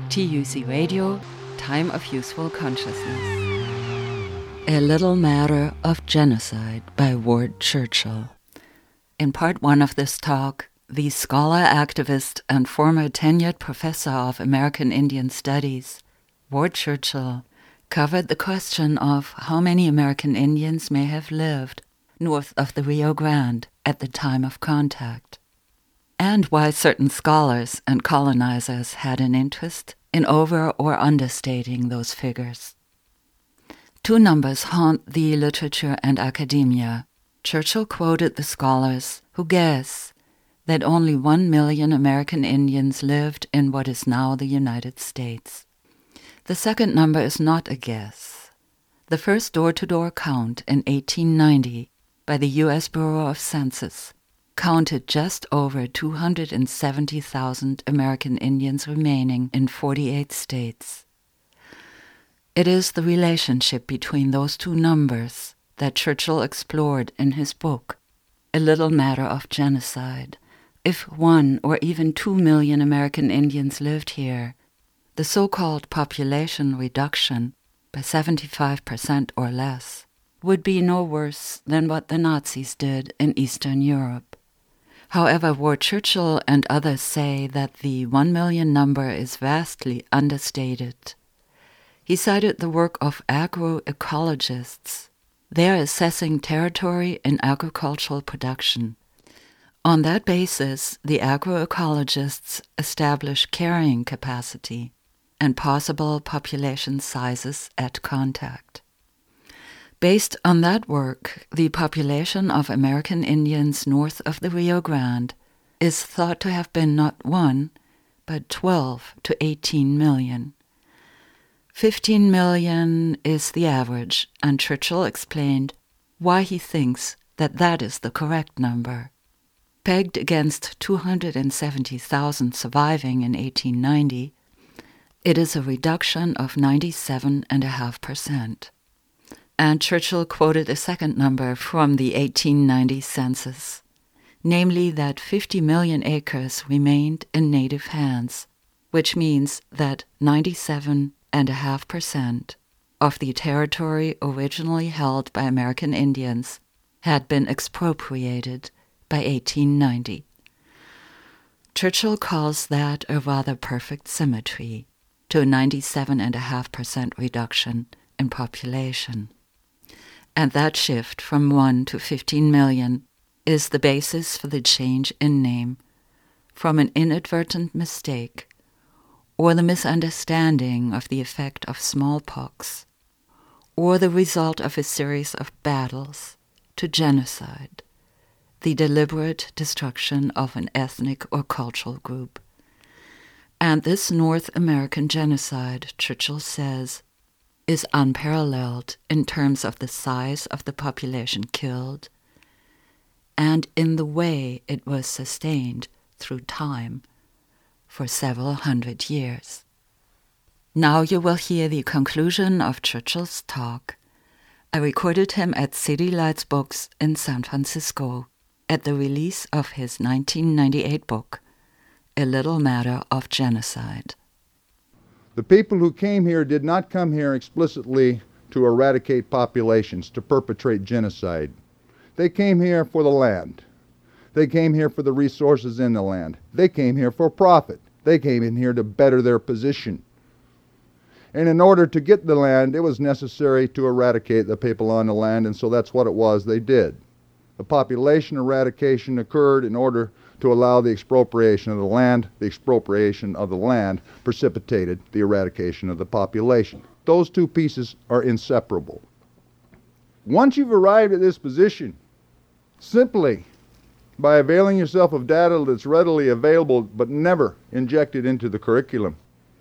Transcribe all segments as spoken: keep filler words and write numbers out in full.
T U C Radio, Time of Useful Consciousness. A Little Matter of Genocide by Ward Churchill. In part one of this talk, the scholar, activist, and former tenured professor of American Indian Studies, Ward Churchill, covered the question of how many American Indians may have lived north of the Rio Grande at the time of contact, and why certain scholars and colonizers had an interest in over- or understating those figures. Two numbers haunt the literature and academia. Churchill quoted the scholars who guess that only one million American Indians lived in what is now the United States. The second number is not a guess. The first door-to-door count in eighteen ninety by the U S Bureau of Census counted just over two hundred seventy thousand American Indians remaining in forty-eight states. It is the relationship between those two numbers that Churchill explored in his book, A Little Matter of Genocide. If one or even two million American Indians lived here, the so-called population reduction by seventy-five percent or less would be no worse than what the Nazis did in Eastern Europe. However, Ward Churchill and others say that the one million number is vastly understated. He cited the work of agroecologists. They are assessing territory in agricultural production. On that basis, the agroecologists establish carrying capacity and possible population sizes at contact. Based on that work, the population of American Indians north of the Rio Grande is thought to have been not one, but twelve to eighteen million. Fifteen million is the average, and Churchill explained why he thinks that that is the correct number. Pegged against two hundred seventy thousand surviving in eighteen ninety, it is a reduction of ninety-seven point five percent. And Churchill quoted a second number from the eighteen ninety census, namely that fifty million acres remained in native hands, which means that ninety-seven point five percent of the territory originally held by American Indians had been expropriated by eighteen ninety. Churchill calls that a rather perfect symmetry to a ninety-seven point five percent reduction in population. And that shift from one to fifteen million is the basis for the change in name from an inadvertent mistake or the misunderstanding of the effect of smallpox or the result of a series of battles to genocide, the deliberate destruction of an ethnic or cultural group. And this North American genocide, Churchill says, is unparalleled in terms of the size of the population killed and in the way it was sustained through time for several hundred years. Now you will hear the conclusion of Churchill's talk. I recorded him at City Lights Books in San Francisco at the release of his nineteen ninety-eight book, A Little Matter of Genocide. The people who came here did not come here explicitly to eradicate populations, to perpetrate genocide. They came here for the land. They came here for the resources in the land. They came here for profit. They came in here to better their position. And in order to get the land, it was necessary to eradicate the people on the land, and so that's what it was they did. The population eradication occurred in order to allow the expropriation of the land. The expropriation of the land precipitated the eradication of the population. Those two pieces are inseparable. Once you've arrived at this position, simply by availing yourself of data that's readily available but never injected into the curriculum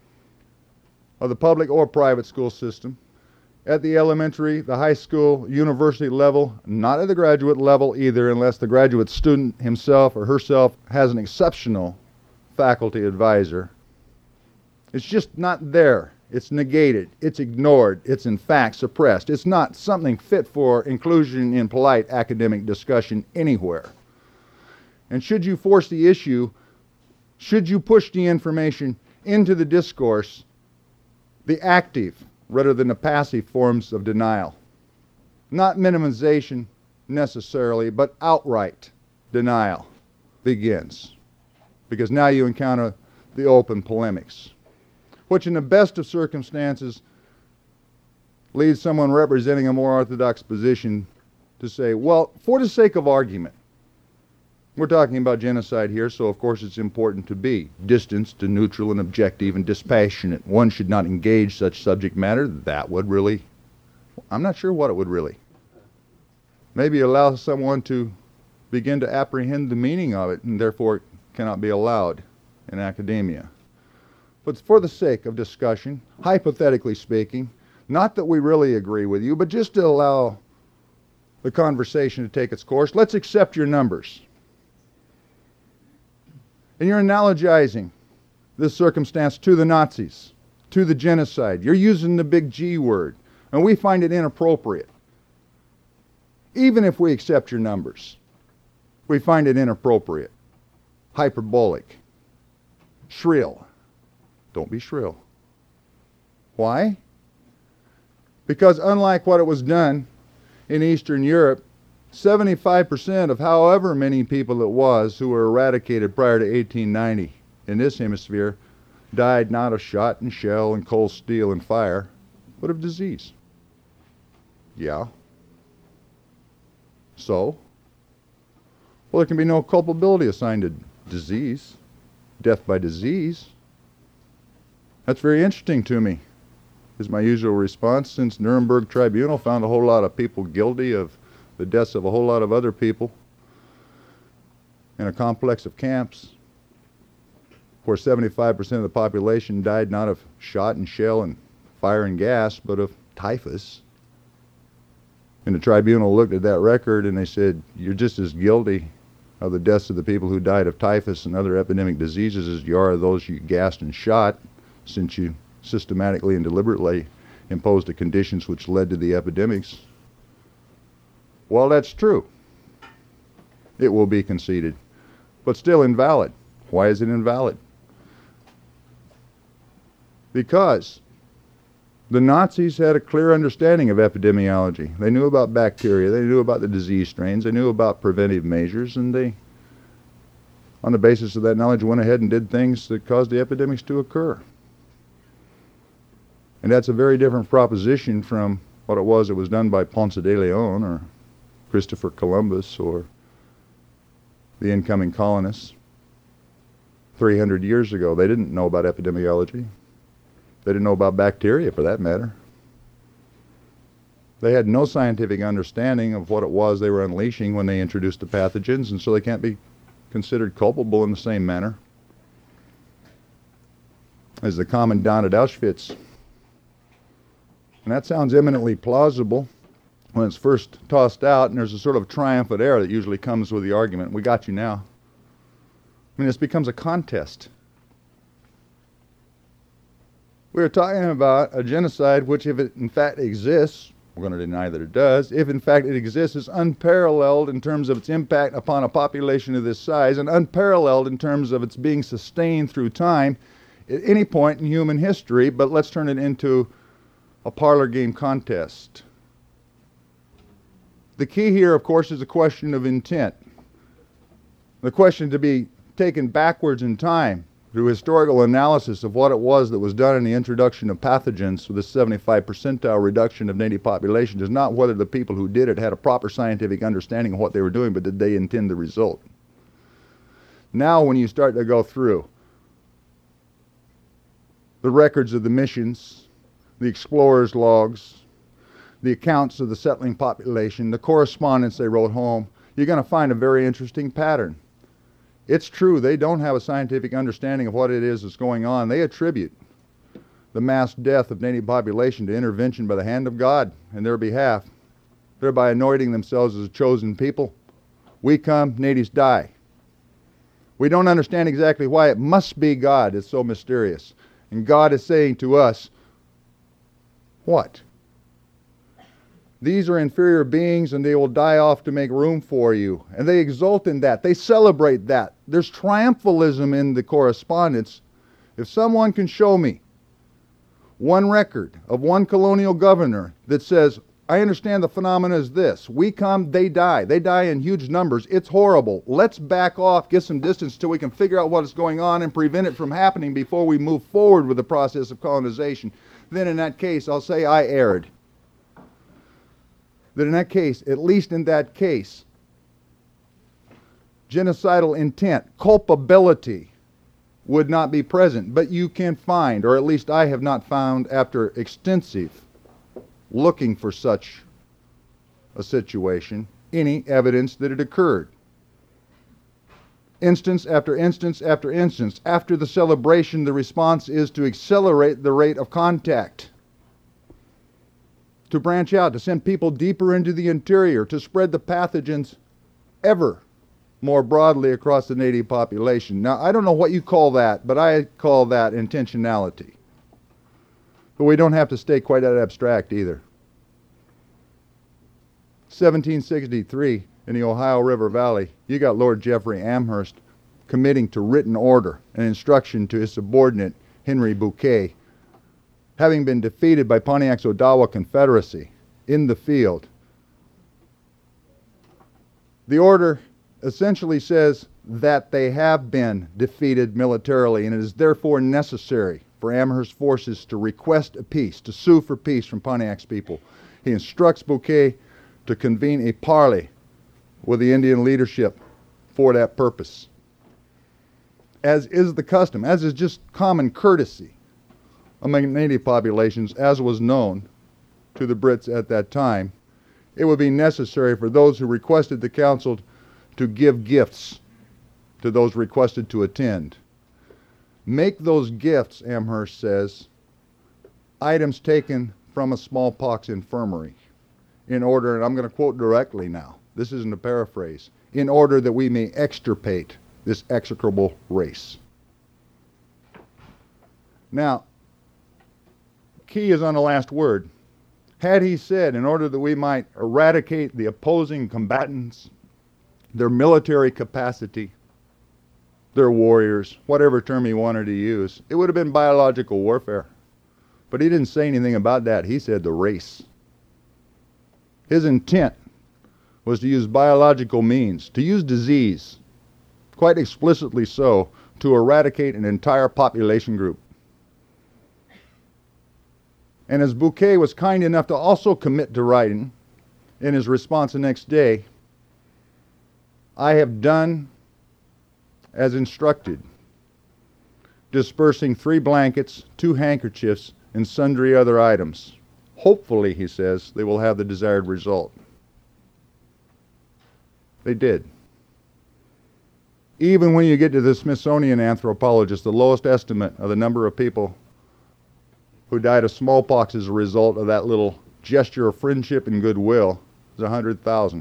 of the public or private school system, at the elementary, the high school, university level, not at the graduate level either, unless the graduate student himself or herself has an exceptional faculty advisor. It's just not there. It's negated. It's ignored. It's in fact suppressed. It's not something fit for inclusion in polite academic discussion anywhere. And should you force the issue, should you push the information into the discourse the active rather than the passive forms of denial. Not minimization necessarily, but outright denial begins. Because now you encounter the open polemics, which in the best of circumstances leads someone representing a more orthodox position to say, well, for the sake of argument, we're talking about genocide here, so of course it's important to be distanced and neutral and objective and dispassionate. One should not engage such subject matter. That would really, I'm not sure what it would really. Maybe allow someone to begin to apprehend the meaning of it, and therefore it cannot be allowed in academia. But for the sake of discussion, hypothetically speaking, not that we really agree with you, but just to allow the conversation to take its course, let's accept your numbers. And you're analogizing this circumstance to the Nazis, to the genocide. You're using the big G word, and we find it inappropriate. Even if we accept your numbers, we find it inappropriate, hyperbolic, shrill. Don't be shrill. Why? Because unlike what it was done in Eastern Europe, seventy-five percent of however many people it was who were eradicated prior to eighteen ninety in this hemisphere died not of shot and shell and cold steel and fire, but of disease. Yeah. So? Well, there can be no culpability assigned to disease, death by disease. That's very interesting to me, is my usual response, since Nuremberg Tribunal found a whole lot of people guilty of the deaths of a whole lot of other people in a complex of camps where seventy-five percent of the population died not of shot and shell and fire and gas, but of typhus. And the tribunal looked at that record and they said, you're just as guilty of the deaths of the people who died of typhus and other epidemic diseases as you are of those you gassed and shot, since you systematically and deliberately imposed the conditions which led to the epidemics. Well, that's true. It will be conceded, but still invalid. Why is it invalid? Because the Nazis had a clear understanding of epidemiology. They knew about bacteria, they knew about the disease strains, they knew about preventive measures, and they, on the basis of that knowledge, went ahead and did things that caused the epidemics to occur. And that's a very different proposition from what it was that was done by Ponce de Leon or Christopher Columbus or the incoming colonists three hundred years ago. They didn't know about epidemiology. They didn't know about bacteria, for that matter. They had no scientific understanding of what it was they were unleashing when they introduced the pathogens, and so they can't be considered culpable in the same manner as the commandant at Auschwitz. And that sounds eminently plausible when it's first tossed out, and there's a sort of triumphant air that usually comes with the argument. We got you now. I mean, this becomes a contest. We're talking about a genocide which, if it in fact exists, we're going to deny that it does, if in fact it exists, is unparalleled in terms of its impact upon a population of this size, and unparalleled in terms of its being sustained through time at any point in human history. But let's turn it into a parlor game contest. The key here, of course, is a question of intent. The question to be taken backwards in time through historical analysis of what it was that was done in the introduction of pathogens with a seventy-five percentile reduction of native population is not whether the people who did it had a proper scientific understanding of what they were doing, but did they intend the result. Now when you start to go through the records of the missions, the explorers' logs, the accounts of the settling population, the correspondence they wrote home, you're going to find a very interesting pattern. It's true, they don't have a scientific understanding of what it is that's going on. They attribute the mass death of native population to intervention by the hand of God in their behalf, thereby anointing themselves as a chosen people. We come, natives die. We don't understand exactly why. It must be God. It's so mysterious. And God is saying to us, what? These are inferior beings and they will die off to make room for you. And they exult in that. They celebrate that. There's triumphalism in the correspondence If someone can show me one record of one colonial governor that says, I understand the phenomena is this. We come, they die. They die in huge numbers. It's horrible. Let's back off, get some distance till we can figure out what is going on and prevent it from happening before we move forward with the process of colonization. Then in that case, I'll say I erred. That in that case, at least in that case, genocidal intent, culpability would not be present. But you can find, or at least I have not found after extensive looking for such a situation, any evidence that it occurred. Instance after instance after instance, after the celebration, the response is to accelerate the rate of contact, to branch out, to send people deeper into the interior, to spread the pathogens ever more broadly across the native population. Now, I don't know what you call that, but I call that intentionality. But we don't have to stay quite that abstract either. seventeen sixty-three, in the Ohio River Valley, you got Lord Jeffrey Amherst committing to written order and instruction to his subordinate, Henry Bouquet, having been defeated by Pontiac's Odawa Confederacy in the field. The order essentially says that they have been defeated militarily, and it is therefore necessary for Amherst's forces to request a peace, to sue for peace from Pontiac's people. He instructs Bouquet to convene a parley with the Indian leadership for that purpose. As is the custom, as is just common courtesy among native populations, as was known to the Brits at that time, it would be necessary for those who requested the council to give gifts to those requested to attend. Make those gifts, Amherst says, items taken from a smallpox infirmary, in order, and I'm going to quote directly now, this isn't a paraphrase, in order that we may extirpate this execrable race. Now, key is on the last word. Had he said, in order that we might eradicate the opposing combatants, their military capacity, their warriors, whatever term he wanted to use, it would have been biological warfare. But he didn't say anything about that. He said the race. His intent was to use biological means, to use disease, quite explicitly so, to eradicate an entire population group. And as Bouquet was kind enough to also commit to writing, in his response the next day, I have done as instructed, dispersing three blankets, two handkerchiefs, and sundry other items. Hopefully, he says, they will have the desired result. They did. Even when you get to the Smithsonian anthropologists, the lowest estimate of the number of people who died of smallpox as a result of that little gesture of friendship and goodwill is one hundred thousand.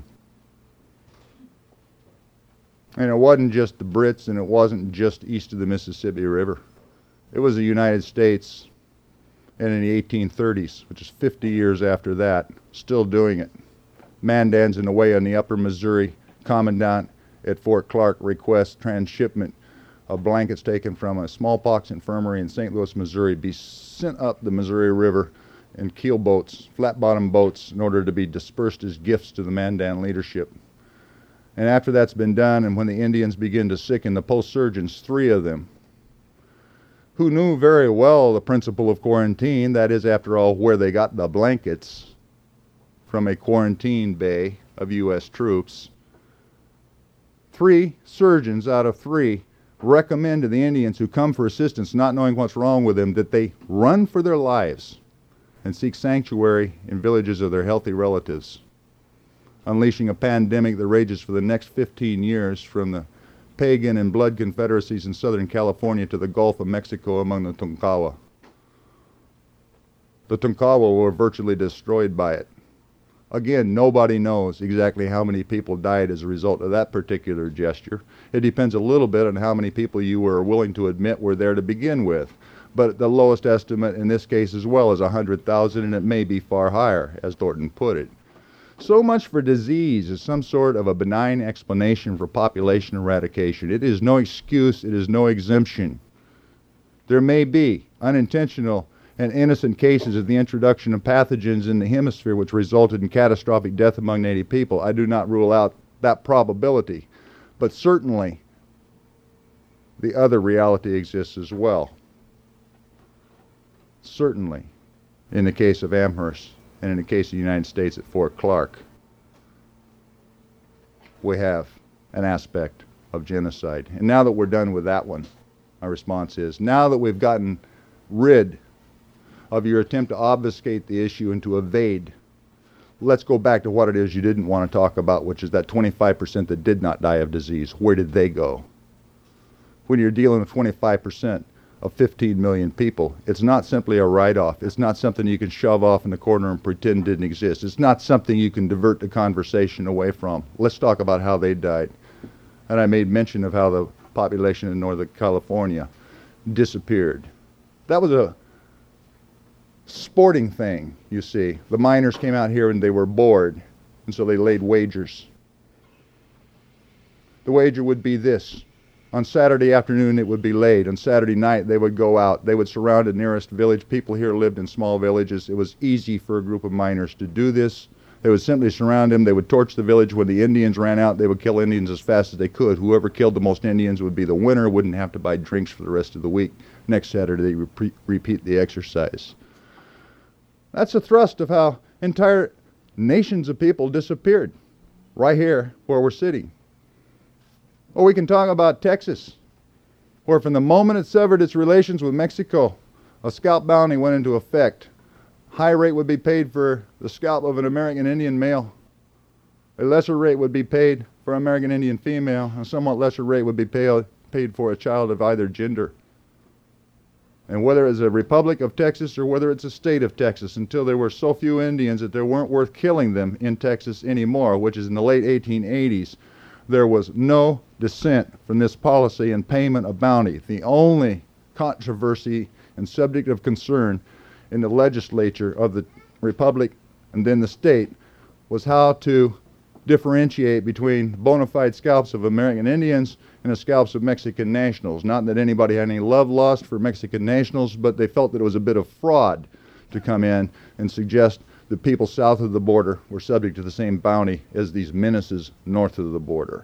And it wasn't just the Brits, and it wasn't just east of the Mississippi River. It was the United States, and in the eighteen thirties, which is fifty years after that, still doing it. Mandans in the way on the upper Missouri, commandant at Fort Clark requests transshipment of blankets taken from a smallpox infirmary in Saint Louis, Missouri, be sent up the Missouri River in keel boats, flat-bottom boats, in order to be dispersed as gifts to the Mandan leadership. And after that's been done, and when the Indians begin to sicken, the post-surgeons, three of them, who knew very well the principle of quarantine, that is, after all, where they got the blankets from a quarantine bay of U S troops, three surgeons out of three recommend to the Indians who come for assistance, not knowing what's wrong with them, that they run for their lives and seek sanctuary in villages of their healthy relatives, unleashing a pandemic that rages for the next fifteen years from the pagan and blood confederacies in Southern California to the Gulf of Mexico among the Tonkawa. The Tonkawa were virtually destroyed by it. Again, nobody knows exactly how many people died as a result of that particular gesture. It depends a little bit on how many people you were willing to admit were there to begin with. But the lowest estimate in this case as well is one hundred thousand, and it may be far higher, as Thornton put it. So much for disease as some sort of a benign explanation for population eradication. It is no excuse, it is no exemption There may be unintentional and innocent cases of the introduction of pathogens in the hemisphere which resulted in catastrophic death among Native people. I do not rule out that probability, but certainly the other reality exists as well. Certainly, in the case of Amherst and in the case of the United States at Fort Clark, we have an aspect of genocide. And now that we're done with that one, my response is, now that we've gotten rid of your attempt to obfuscate the issue and to evade, let's go back to what it is you didn't want to talk about, which is that twenty-five percent that did not die of disease. Where did they go? When you're dealing with twenty-five percent of fifteen million people, it's not simply a write-off. It's not something you can shove off in the corner and pretend didn't exist. It's not something you can divert the conversation away from. Let's talk about how they died. And I made mention of how the population in Northern California disappeared. That was a sporting thing, you see. The miners came out here and they were bored, and so they laid wagers. The wager would be this. On Saturday afternoon it would be laid. On Saturday night they would go out. They would surround the nearest village. People here lived in small villages. It was easy for a group of miners to do this. They would simply surround them. They would torch the village. When the Indians ran out, they would kill Indians as fast as they could. Whoever killed the most Indians would be the winner, wouldn't have to buy drinks for the rest of the week. Next Saturday they would re- repeat the exercise. That's the thrust of how entire nations of people disappeared, right here where we're sitting. Or we can talk about Texas, where from the moment it severed its relations with Mexico, a scalp bounty went into effect. High rate would be paid for the scalp of an American Indian male. A lesser rate would be paid for an American Indian female. A somewhat lesser rate would be pay, paid for a child of either gender. And whether it's a Republic of Texas or whether it's a state of Texas, until there were so few Indians that they weren't worth killing them in Texas anymore, which is in the late eighteen eighties, there was no dissent from this policy and payment of bounty. The only controversy and subject of concern in the legislature of the Republic and then the state was how to differentiate between bona fide scalps of American Indians and the scalps of Mexican nationals. Not that anybody had any love lost for Mexican nationals, but they felt that it was a bit of fraud to come in and suggest that people south of the border were subject to the same bounty as these menaces north of the border.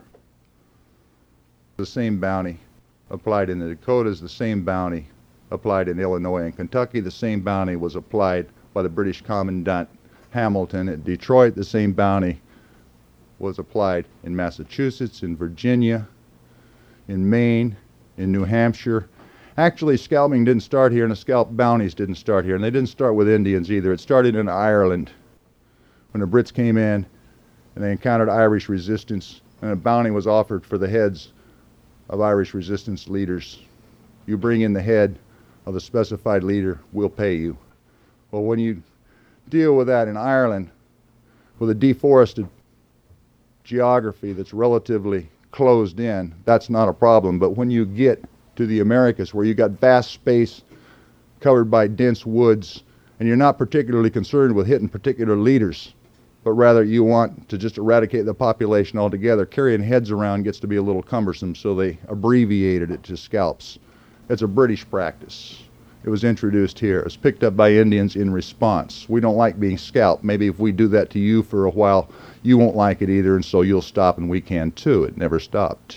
The same bounty applied in the Dakotas, the same bounty applied in Illinois and Kentucky, the same bounty was applied by the British Commandant Hamilton at Detroit, the same bounty was applied in Massachusetts, in Virginia, in Maine, in New Hampshire. Actually, scalping didn't start here, and the scalp bounties didn't start here, and they didn't start with Indians either. It started in Ireland when the Brits came in and they encountered Irish resistance, and a bounty was offered for the heads of Irish resistance leaders. You bring in the head of the specified leader, we'll pay you. Well, when you deal with that in Ireland, with a deforested geography that's relatively closed in, that's not a problem. But when you get to the Americas, where you got vast space covered by dense woods, and you're not particularly concerned with hitting particular leaders, but rather you want to just eradicate the population altogether, carrying heads around gets to be a little cumbersome, so they abbreviated it to scalps. It's a British practice. It was introduced here. It was picked up by Indians in response. We don't like being scalped. Maybe if we do that to you for a while, you won't like it either, and so you'll stop, and we can too. It never stopped.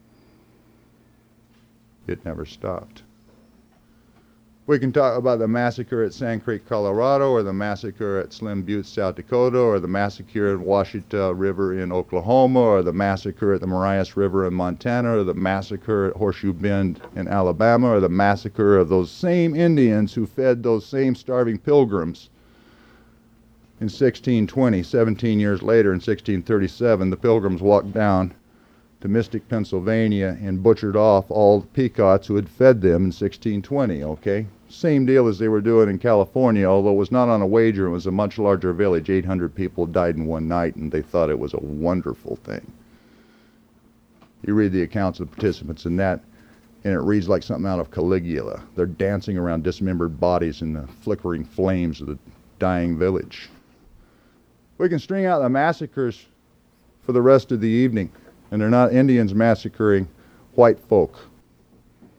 It never stopped. We can talk about the massacre at Sand Creek, Colorado, or the massacre at Slim Butte, South Dakota, or the massacre at Washita River in Oklahoma, or the massacre at the Marias River in Montana, or the massacre at Horseshoe Bend in Alabama, or the massacre of those same Indians who fed those same starving pilgrims. In sixteen twenty, seventeen years later, in sixteen thirty-seven, the Pilgrims walked down to Mystic, Pennsylvania, and butchered off all the Pequots who had fed them in sixteen twenty, okay? Same deal as they were doing in California, although it was not on a wager. It was a much larger village. eight hundred people died in one night, and they thought it was a wonderful thing. You read the accounts of the participants in that, and it reads like something out of Caligula. They're dancing around dismembered bodies in the flickering flames of the dying village. We can string out the massacres for the rest of the evening, and they're not Indians massacring white folk.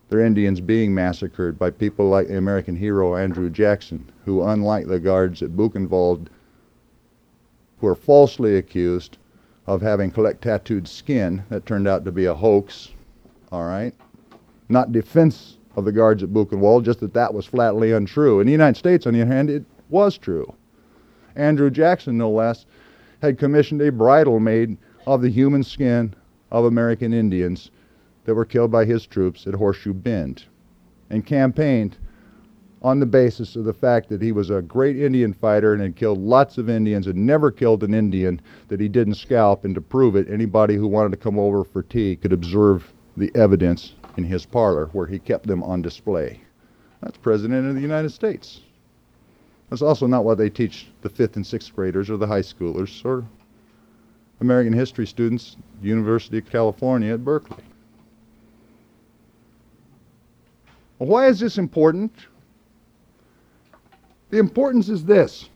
their Indians being massacred by people like the American hero Andrew Jackson, who, unlike the guards at Buchenwald, were falsely accused of having collect tattooed skin that turned out to be a hoax, all right? Not defense of the guards at Buchenwald, just that that was flatly untrue. In the United States, on the other hand, it was true. Andrew Jackson, no less, had commissioned a bridle made of the human skin of American Indians that were killed by his troops at Horseshoe Bend, and campaigned on the basis of the fact that he was a great Indian fighter and had killed lots of Indians and never killed an Indian that he didn't scalp. And to prove it, anybody who wanted to come over for tea could observe the evidence in his parlor where he kept them on display. That's President of the United States. That's also not what they teach the fifth and sixth graders or the high schoolers or American history students at the University of California at Berkeley. Well, why is this important? The importance is this.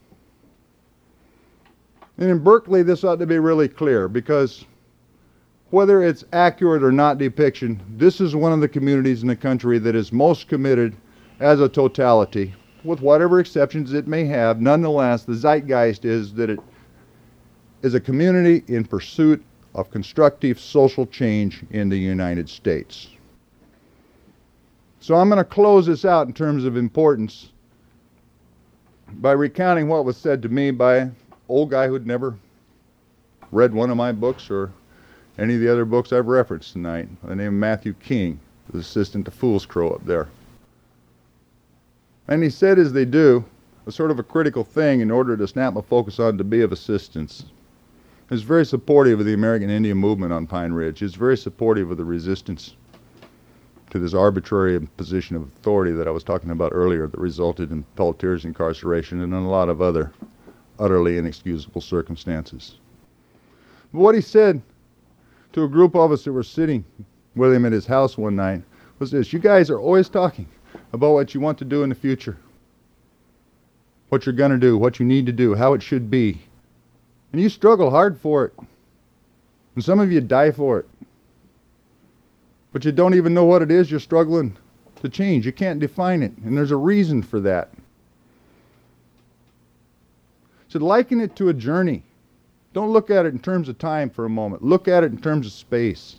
And in Berkeley, this ought to be really clear, because whether it's accurate or not depiction, this is one of the communities in the country that is most committed as a totality, with whatever exceptions it may have. Nonetheless, the zeitgeist is that it is a community in pursuit of constructive social change in the United States. So I'm going to close this out in terms of importance by recounting what was said to me by an old guy who'd never read one of my books or any of the other books I've referenced tonight, by the name of Matthew King, the assistant to Fool's Crow up there. And he said, as they do, a sort of a critical thing in order to snap a focus on to be of assistance. He's very supportive of the American Indian movement on Pine Ridge. He's very supportive of the resistance to this arbitrary position of authority that I was talking about earlier that resulted in Peltier's incarceration and in a lot of other utterly inexcusable circumstances. But what he said to a group of us that were sitting with him at his house one night was this: you guys are always talking about what you want to do in the future, what you're going to do, what you need to do, how it should be. And you struggle hard for it. And some of you die for it. But you don't even know what it is you're struggling to change. You can't define it. And there's a reason for that. So liken it to a journey. Don't look at it in terms of time for a moment. Look at it in terms of space.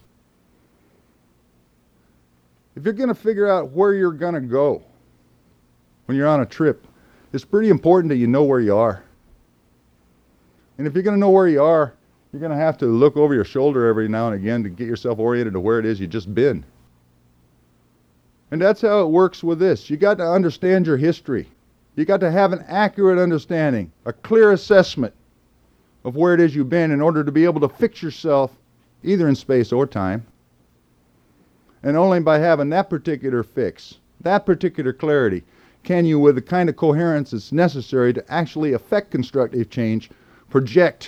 If you're going to figure out where you're going to go when you're on a trip, it's pretty important that you know where you are. And if you're going to know where you are, you're going to have to look over your shoulder every now and again to get yourself oriented to where it is you've just been. And that's how it works with this. You got to understand your history. You got to have an accurate understanding, a clear assessment of where it is you've been in order to be able to fix yourself either in space or time. And only by having that particular fix, that particular clarity, can you, with the kind of coherence that's necessary to actually affect constructive change, project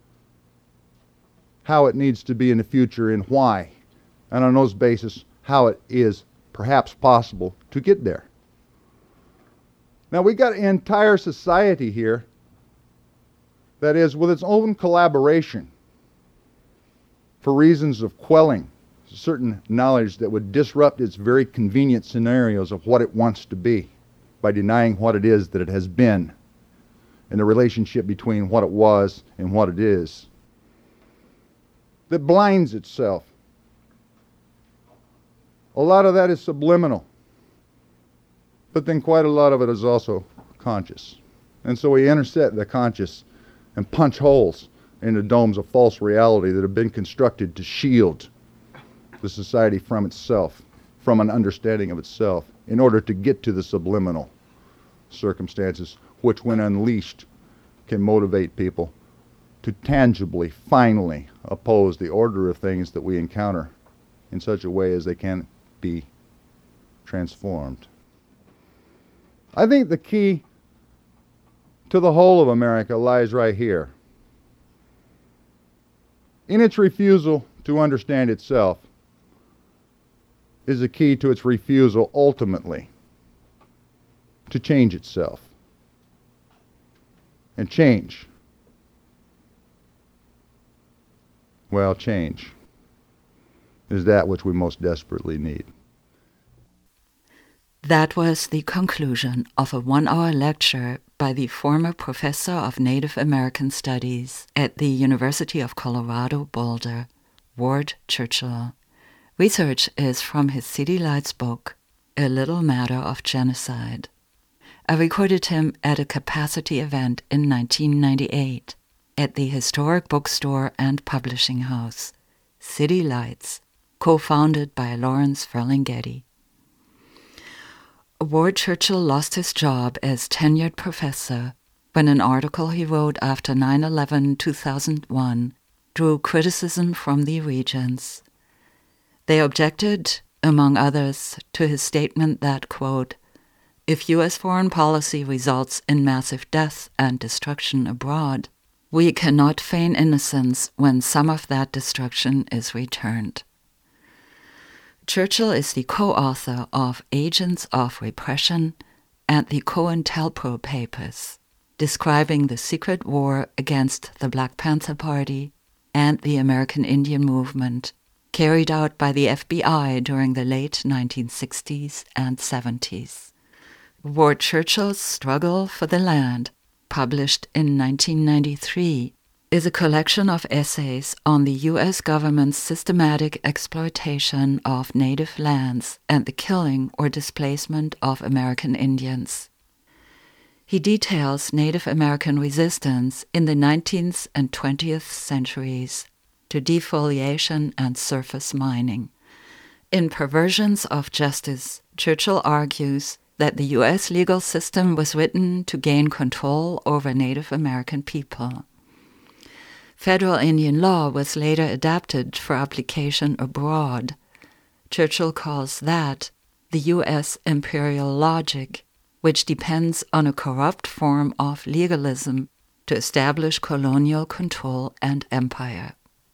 how it needs to be in the future and why, and on those basis, how it is perhaps possible to get there. Now, we got an entire society here that is with its own collaboration for reasons of quelling certain knowledge that would disrupt its very convenient scenarios of what it wants to be by denying what it is that it has been and the relationship between what it was and what it is, that blinds itself. A lot of that is subliminal, but then quite a lot of it is also conscious. And so we intersect the conscious and punch holes in the domes of false reality that have been constructed to shield the society from itself, from an understanding of itself, in order to get to the subliminal circumstances, which when unleashed can motivate people to tangibly, finally oppose the order of things that we encounter in such a way as they can be transformed. I think the key to the whole of America lies right here. In its refusal to understand itself is the key to its refusal ultimately to change itself. And change, well, change is that which we most desperately need. That was the conclusion of a one-hour lecture by the former professor of Native American Studies at the University of Colorado Boulder, Ward Churchill. Research is from his City Lights book, A Little Matter of Genocide. I recorded him at a capacity event in nineteen ninety-eight at the historic bookstore and publishing house, City Lights, co-founded by Lawrence Ferlinghetti. Ward Churchill lost his job as tenured professor when an article he wrote after nine eleven two thousand one drew criticism from the Regents. They objected, among others, to his statement that, quote, if U S foreign policy results in massive death and destruction abroad, we cannot feign innocence when some of that destruction is returned. Churchill is the co-author of Agents of Repression and the COINTELPRO Papers, describing the secret war against the Black Panther Party and the American Indian Movement carried out by the F B I during the late nineteen sixties and seventies. Ward Churchill's Struggle for the Land, published in nineteen ninety-three, is a collection of essays on the U S government's systematic exploitation of native lands and the killing or displacement of American Indians. He details Native American resistance in the nineteenth and twentieth centuries to defoliation and surface mining. In Perversions of Justice, Churchill argues that the U S legal system was written to gain control over Native American people. Federal Indian law was later adapted for application abroad. Churchill calls that the U S imperial logic, which depends on a corrupt form of legalism to establish colonial control and empire.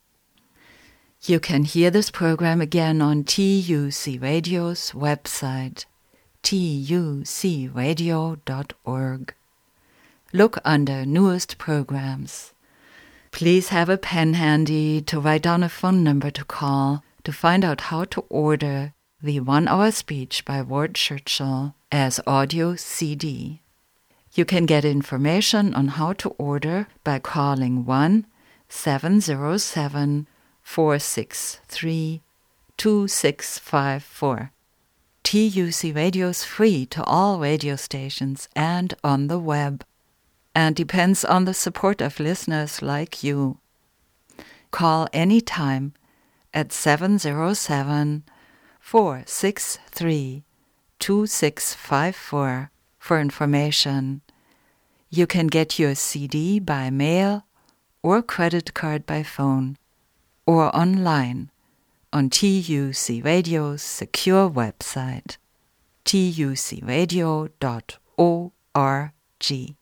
You can hear this program again on T U C Radio's website, T U C radio dot org. Look under Newest Programs. Please have a pen handy to write down a phone number to call to find out how to order the one-hour speech by Ward Churchill as audio C D. You can get information on how to order by calling one seven zero seven, four six three, two six five four. T U C Radio is free to all radio stations and on the web, and depends on the support of listeners like you. Call anytime at seven zero seven, four six three, two six five four for information. You can get your C D by mail or credit card by phone or online on T U C Radio's secure website, T U C radio dot org.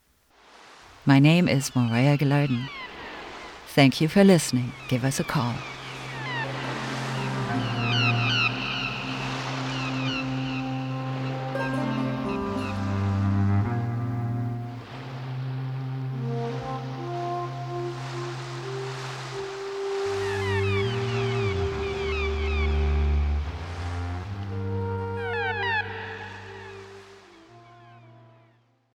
My name is Morea Gilardin. Thank you for listening. Give us a call.